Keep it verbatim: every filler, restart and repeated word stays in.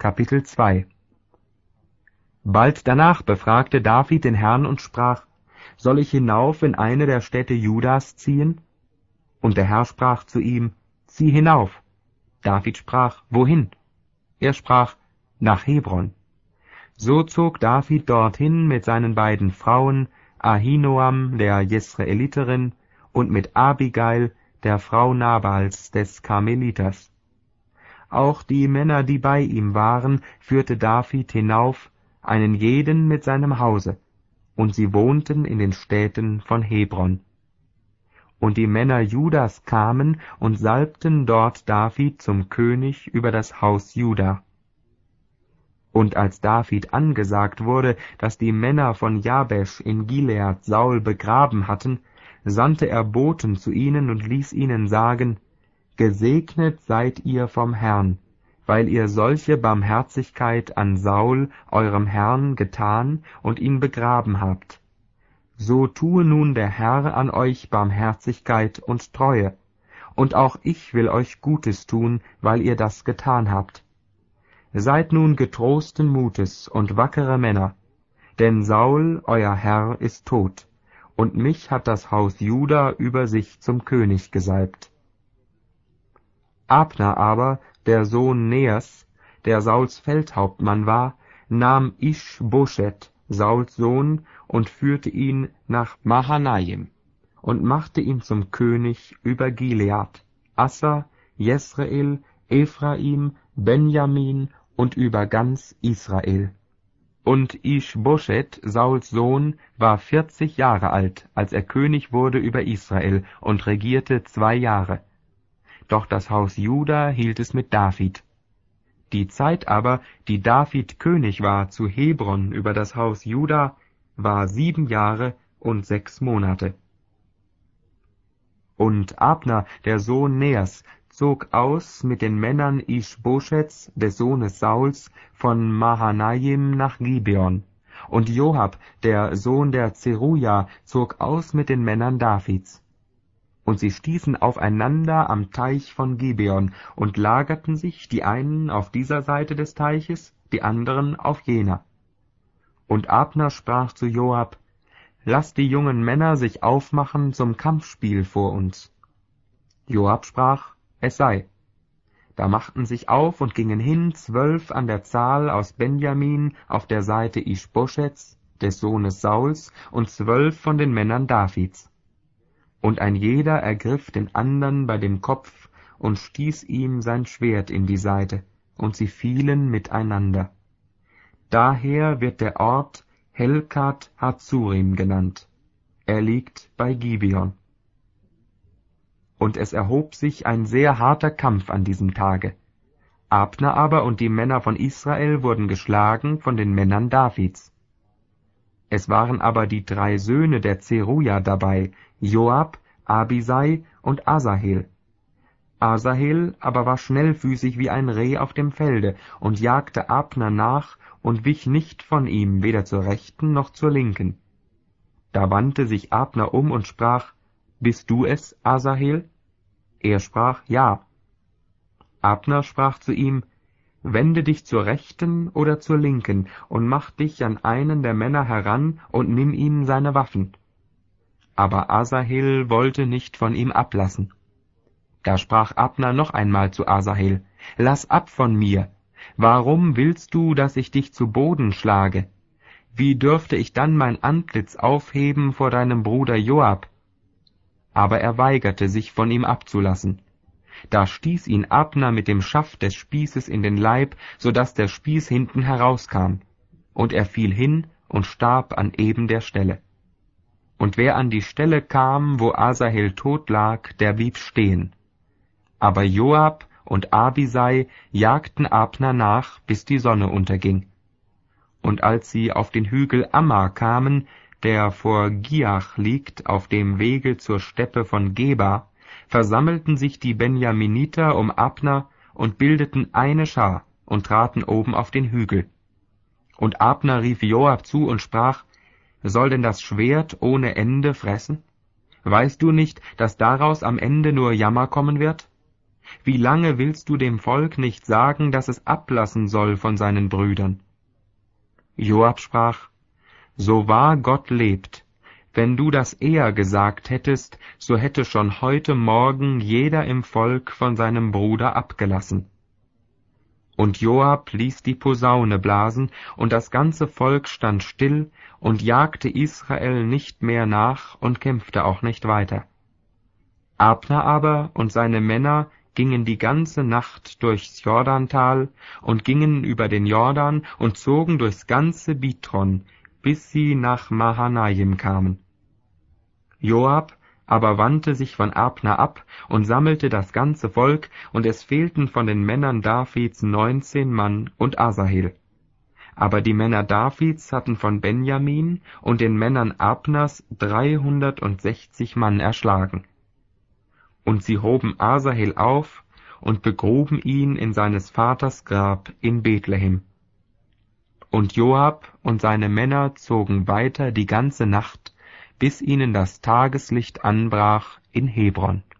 Kapitel zwei. Bald danach befragte David den Herrn und sprach: Soll ich hinauf in eine der Städte Judas ziehen? Und der Herr sprach zu ihm: Zieh hinauf. David sprach: Wohin? Er sprach: Nach Hebron. So zog David dorthin mit seinen beiden Frauen, Ahinoam der Jesreeliterin und mit Abigail, der Frau Nabals des Karmeliters. Auch die Männer, die bei ihm waren, führte David hinauf, einen jeden mit seinem Hause, und sie wohnten in den Städten von Hebron. Und die Männer Judas kamen und salbten dort David zum König über das Haus Juda. Und als David angesagt wurde, dass die Männer von Jabesch in Gilead Saul begraben hatten, sandte er Boten zu ihnen und ließ ihnen sagen: Gesegnet seid ihr vom Herrn, weil ihr solche Barmherzigkeit an Saul, eurem Herrn, getan und ihn begraben habt. So tue nun der Herr an euch Barmherzigkeit und Treue, und auch ich will euch Gutes tun, weil ihr das getan habt. Seid nun getrosten Mutes und wackere Männer, denn Saul, euer Herr, ist tot, und mich hat das Haus Juda über sich zum König gesalbt. Abner aber, der Sohn Neers, der Sauls Feldhauptmann war, nahm Isch-Boschet, Sauls Sohn, und führte ihn nach Mahanaim und machte ihn zum König über Gilead, Asser, Jesreel, Ephraim, Benjamin und über ganz Israel. Und Isch-Boschet, Sauls Sohn, war vierzig Jahre alt, als er König wurde über Israel, und regierte zwei Jahre. Doch das Haus Juda hielt es mit David. Die Zeit aber, die David König war zu Hebron über das Haus Juda, war sieben Jahre und sechs Monate. Und Abner, der Sohn Neers, zog aus mit den Männern Isch-Boschets, des Sohnes Sauls, von Mahanaim nach Gibeon. Und Joab, der Sohn der Zeruja, zog aus mit den Männern Davids. Und sie stießen aufeinander am Teich von Gibeon und lagerten sich, die einen auf dieser Seite des Teiches, die anderen auf jener. Und Abner sprach zu Joab: Lass die jungen Männer sich aufmachen zum Kampfspiel vor uns. Joab sprach: Es sei. Da machten sich auf und gingen hin zwölf an der Zahl aus Benjamin auf der Seite Isch-Boschets, des Sohnes Sauls, und zwölf von den Männern Davids. Und ein jeder ergriff den andern bei dem Kopf und stieß ihm sein Schwert in die Seite, und sie fielen miteinander. Daher wird der Ort Helkat Hazurim genannt. Er liegt bei Gibeon. Und es erhob sich ein sehr harter Kampf an diesem Tage. Abner aber und die Männer von Israel wurden geschlagen von den Männern Davids. Es waren aber die drei Söhne der Zeruja dabei, Joab, Abisai und Asahel. Asahel aber war schnellfüßig wie ein Reh auf dem Felde und jagte Abner nach und wich nicht von ihm, weder zur rechten noch zur linken. Da wandte sich Abner um und sprach: Bist du es, Asahel? Er sprach: Ja. Abner sprach zu ihm: Wende dich zur rechten oder zur linken und mach dich an einen der Männer heran und nimm ihm seine Waffen. Aber Asahel wollte nicht von ihm ablassen. Da sprach Abner noch einmal zu Asahel: Lass ab von mir. Warum willst du, dass ich dich zu Boden schlage? Wie dürfte ich dann mein Antlitz aufheben vor deinem Bruder Joab? Aber er weigerte sich, von ihm abzulassen. Da stieß ihn Abner mit dem Schaft des Spießes in den Leib, so daß der Spieß hinten herauskam, und er fiel hin und starb an eben der Stelle. Und wer an die Stelle kam, wo Asahel tot lag, der blieb stehen. Aber Joab und Abisai jagten Abner nach, bis die Sonne unterging. Und als sie auf den Hügel Amma kamen, der vor Giach liegt, auf dem Wege zur Steppe von Geba, versammelten sich die Benjaminiter um Abner und bildeten eine Schar und traten oben auf den Hügel. Und Abner rief Joab zu und sprach: Soll denn das Schwert ohne Ende fressen? Weißt du nicht, dass daraus am Ende nur Jammer kommen wird? Wie lange willst du dem Volk nicht sagen, dass es ablassen soll von seinen Brüdern? Joab sprach, so wahr Gott lebt, wenn du das eher gesagt hättest, so hätte schon heute Morgen jeder im Volk von seinem Bruder abgelassen. Und Joab ließ die Posaune blasen, und das ganze Volk stand still und jagte Israel nicht mehr nach und kämpfte auch nicht weiter. Abner aber und seine Männer gingen die ganze Nacht durchs Jordantal und gingen über den Jordan und zogen durchs ganze Bitron, bis sie nach Mahanaim kamen. Joab aber wandte sich von Abner ab und sammelte das ganze Volk, und es fehlten von den Männern Davids neunzehn Mann und Asahel. Aber die Männer Davids hatten von Benjamin und den Männern Abners dreihundertsechzig Mann erschlagen. Und sie hoben Asahel auf und begruben ihn in seines Vaters Grab in Bethlehem. Und Joab und seine Männer zogen weiter die ganze Nacht, bis ihnen das Tageslicht anbrach in Hebron.